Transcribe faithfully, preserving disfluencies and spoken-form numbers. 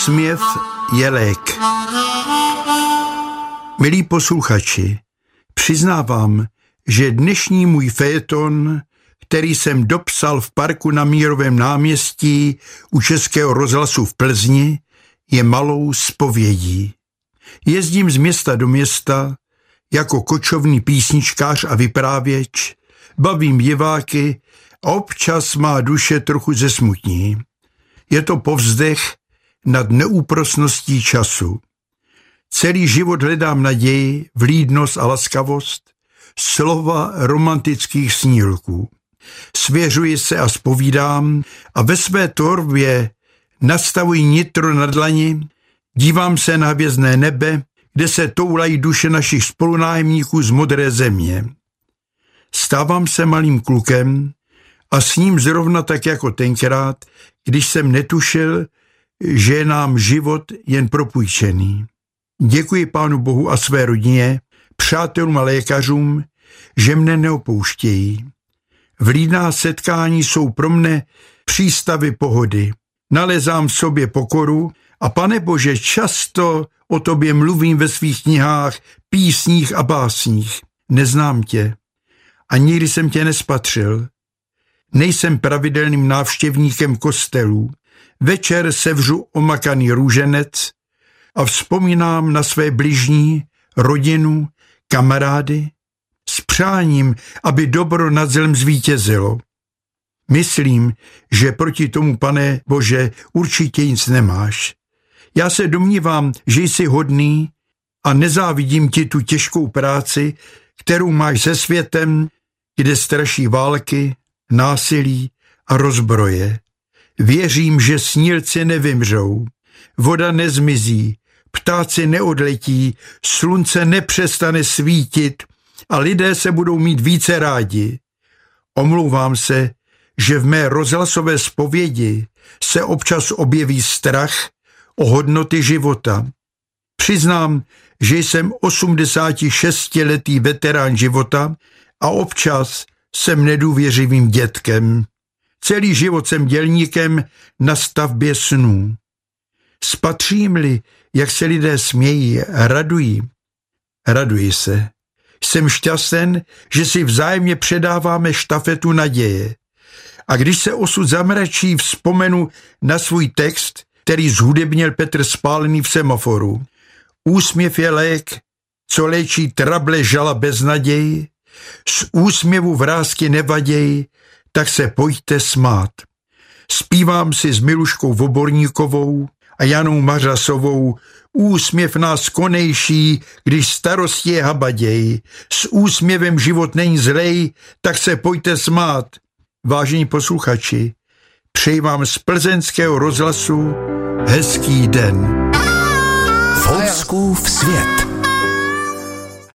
Úsměv je lék. Milí posluchači, přiznávám, že dnešní můj fejeton, který jsem dopsal v parku na Mírovém náměstí u Českého rozhlasu v Plzni, je malou zpovědí. Jezdím z města do města jako kočovný písničkář a vyprávěč, bavím diváky a občas má duše trochu zesmutní. Je to povzdech nad neúprosností času. Celý život hledám naději, vlídnost a laskavost, slova romantických snílků. Svěřuji se a zpovídám a ve své tvorbě nastavuji nitro na dlani, dívám se na hvězdné nebe, kde se toulají duše našich spolunájemníků z modré země. Stávám se malým klukem a s ním zrovna tak jako tenkrát, když jsem netušil, že je nám život jen propůjčený. Děkuji Pánu Bohu a své rodině, přátelům a lékařům, že mne neopouštějí. Vlídná setkání jsou pro mne přístavy pohody. Nalezám v sobě pokoru a Pane Bože, často o tobě mluvím ve svých knihách, písních a básních. Neznám tě a nikdy jsem tě nespatřil. Nejsem pravidelným návštěvníkem kostelů. Večer sevřu omakaný růženec a vzpomínám na své bližní, rodinu, kamarády, s přáním, aby dobro nad zlem zvítězilo. Myslím, že proti tomu, Pane Bože, určitě nic nemáš. Já se domnívám, že jsi hodný a nezávidím ti tu těžkou práci, kterou máš se světem, kde straší války, násilí a rozbroje. Věřím, že snílci nevymřou, voda nezmizí, ptáci neodletí, slunce nepřestane svítit a lidé se budou mít více rádi. Omlouvám se, že v mé rozhlasové zpovědi se občas objeví strach o hodnoty života. Přiznám, že jsem osmdesátišestiletý veterán života a občas jsem nedůvěřivým dětkem. Celý život jsem dělníkem na stavbě snů. Spatřím-li, jak se lidé smějí a radují, raduji se. Jsem šťasten, že si vzájemně předáváme štafetu naděje. A když se osud zamračí, vzpomenu na svůj text, který zhudebnil Petr Spálený v Semaforu. Úsměv je lék, co léčí trable žala beznaději, z úsměvu vrásky nevaději, tak se pojďte smát. Zpívám si s Miluškou Voborníkovou a Janou Mařasovou, úsměv nás konejší, když starosti je habaděj. S úsměvem život není zlej, tak se pojďte smát. Vážení posluchači, přeji vám z plzeňského rozhlasu hezký den. Folskův svět.